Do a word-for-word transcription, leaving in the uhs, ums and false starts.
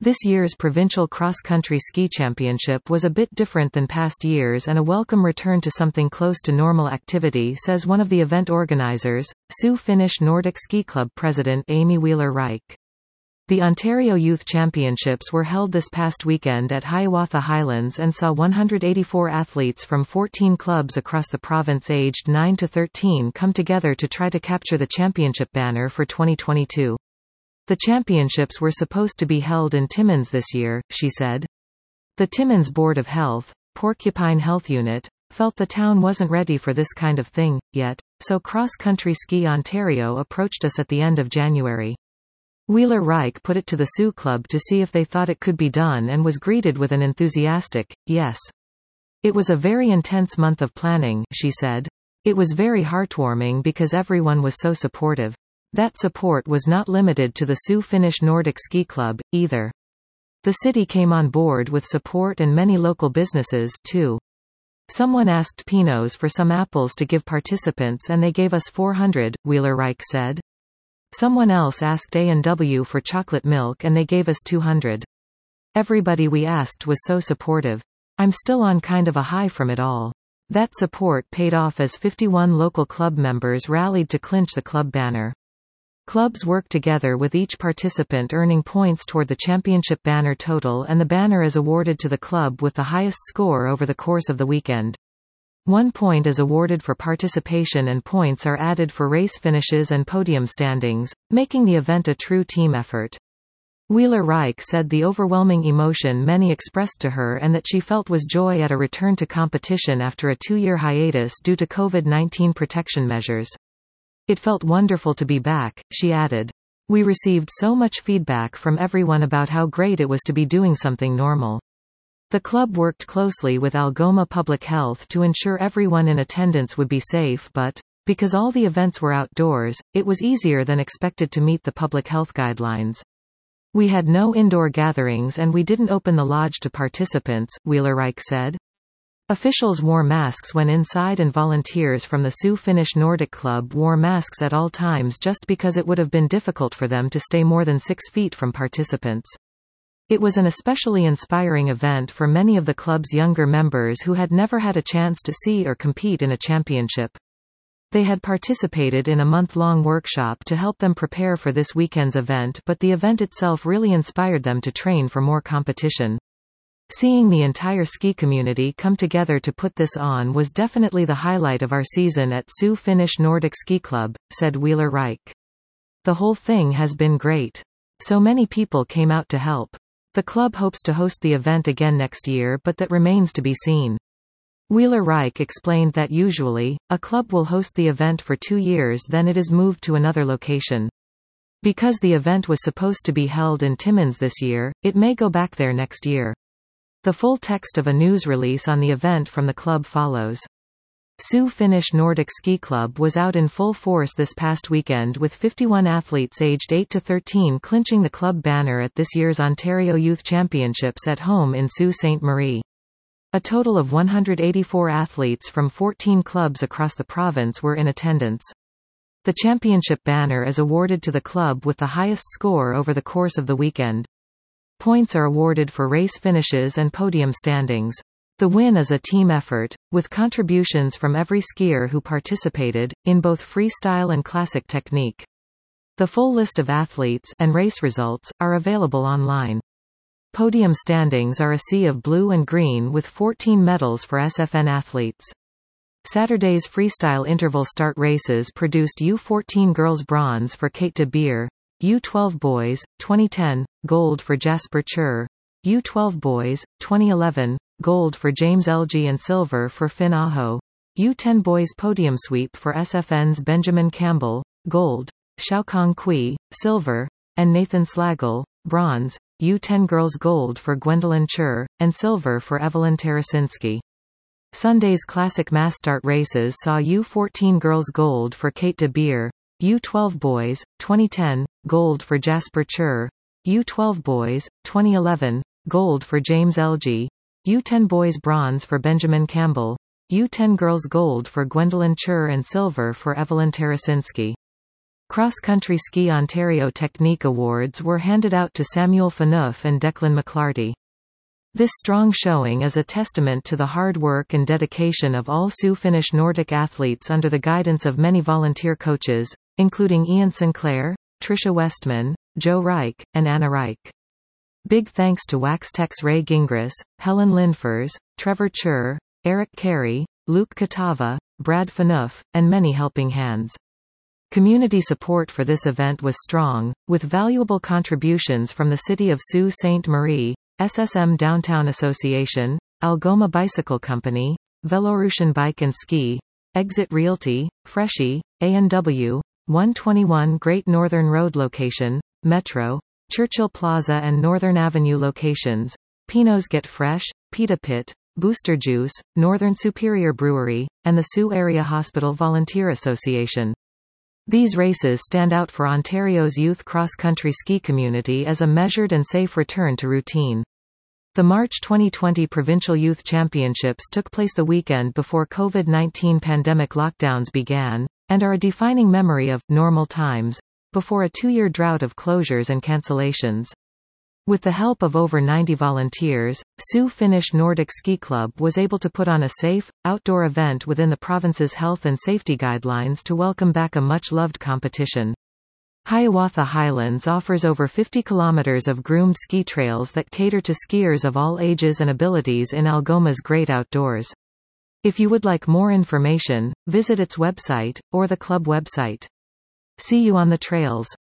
This year's provincial cross-country ski championship was a bit different than past years and a welcome return to something close to normal activity, says one of the event organizers, Sioux Finnish Nordic Ski Club president Amy Wheeler-Reich. The Ontario Youth Championships were held this past weekend at Hiawatha Highlands and saw one hundred eighty-four athletes from fourteen clubs across the province aged nine to thirteen come together to try to capture the championship banner for twenty twenty-two. The championships were supposed to be held in Timmins this year, she said. The Timmins Board of Health, Porcupine Health Unit, felt the town wasn't ready for this kind of thing yet, so Cross Country Ski Ontario approached us at the end of January. Wheeler-Reich put it to the Sioux Club to see if they thought it could be done and was greeted with an enthusiastic, yes. It was a very intense month of planning, she said. It was very heartwarming because everyone was so supportive. That support was not limited to the Sioux Finnish Nordic Ski Club, either. The city came on board with support and many local businesses, too. Someone asked Pinos for some apples to give participants and they gave us four hundred, Wheeler-Reich said. Someone else asked A and W for chocolate milk and they gave us two hundred. Everybody we asked was so supportive. I'm still on kind of a high from it all. That support paid off as fifty-one local club members rallied to clinch the club banner. Clubs work together with each participant earning points toward the championship banner total, and the banner is awarded to the club with the highest score over the course of the weekend. One point is awarded for participation and points are added for race finishes and podium standings, making the event a true team effort. Wheeler-Reich said the overwhelming emotion many expressed to her and that she felt was joy at a return to competition after a two-year hiatus due to COVID nineteen protection measures. It felt wonderful to be back, she added. We received so much feedback from everyone about how great it was to be doing something normal. The club worked closely with Algoma Public Health to ensure everyone in attendance would be safe, but, because all the events were outdoors, it was easier than expected to meet the public health guidelines. We had no indoor gatherings and we didn't open the lodge to participants, Wheeler-Reich said. Officials wore masks when inside and volunteers from the Sioux Finnish Nordic Club wore masks at all times just because it would have been difficult for them to stay more than six feet from participants. It was an especially inspiring event for many of the club's younger members who had never had a chance to see or compete in a championship. They had participated in a month-long workshop to help them prepare for this weekend's event, but the event itself really inspired them to train for more competition. Seeing the entire ski community come together to put this on was definitely the highlight of our season at Sioux Finnish Nordic Ski Club, said Wheeler-Reich. The whole thing has been great. So many people came out to help. The club hopes to host the event again next year, but that remains to be seen. Wheeler-Reich explained that usually, a club will host the event for two years then it is moved to another location. Because the event was supposed to be held in Timmins this year, it may go back there next year. The full text of a news release on the event from the club follows. Sioux Finnish Nordic Ski Club was out in full force this past weekend with fifty-one athletes aged eight to thirteen clinching the club banner at this year's Ontario Youth Championships at home in Sault Ste. Marie. A total of one hundred eighty-four athletes from fourteen clubs across the province were in attendance. The championship banner is awarded to the club with the highest score over the course of the weekend. Points are awarded for race finishes and podium standings. The win is a team effort, with contributions from every skier who participated, in both freestyle and classic technique. The full list of athletes and race results are available online. Podium standings are a sea of blue and green with fourteen medals for S F N athletes. Saturday's freestyle interval start races produced U fourteen girls bronze for Kate de Beer, U twelve boys, twenty ten, gold for Jasper Chur, U twelve boys, twenty eleven, gold for James Elgie and silver for Finn Aho, U ten boys podium sweep for S F N's Benjamin Campbell, gold, Xiaokong Kui, silver, and Nathan Slagle, bronze, U ten girls gold for Gwendolyn Chur, and silver for Evelyn Tarasinski. Sunday's classic mass start races saw U fourteen girls gold for Kate de Beer, U twelve boys, twenty ten, gold for Jasper Chur, U twelve boys, twenty eleven, gold for James Elgie, U ten boys bronze for Benjamin Campbell, U ten girls gold for Gwendolyn Chur and silver for Evelyn Tarasinski. Cross Country Ski Ontario Technique Awards were handed out to Samuel Phaneuf and Declan McClarty. This strong showing is a testament to the hard work and dedication of all Sioux Finnish Nordic athletes under the guidance of many volunteer coaches, including Ian Sinclair, Tricia Westman, Joe Reich, and Anna Reich. Big thanks to Waxtech's Ray Gingras, Helen Lindfors, Trevor Chur, Eric Carey, Luke Katava, Brad Phaneuf, and many helping hands. Community support for this event was strong, with valuable contributions from the City of Sault Ste. Marie, S S M Downtown Association, Algoma Bicycle Company, Velorushian Bike and Ski, Exit Realty, Freshie, A and W, one twenty-one Great Northern Road location, Metro, Churchill Plaza and Northern Avenue locations, Pino's Get Fresh, Pita Pit, Booster Juice, Northern Superior Brewery, and the Sioux Area Hospital Volunteer Association. These races stand out for Ontario's youth cross-country ski community as a measured and safe return to routine. The March twenty twenty Provincial Youth Championships took place the weekend before COVID nineteen pandemic lockdowns began, and are a defining memory of normal times, before a two-year drought of closures and cancellations. With the help of over ninety volunteers, Sioux Finnish Nordic Ski Club was able to put on a safe, outdoor event within the province's health and safety guidelines to welcome back a much-loved competition. Hiawatha Highlands offers over fifty kilometers of groomed ski trails that cater to skiers of all ages and abilities in Algoma's great outdoors. If you would like more information, visit its website, or the club website. See you on the trails.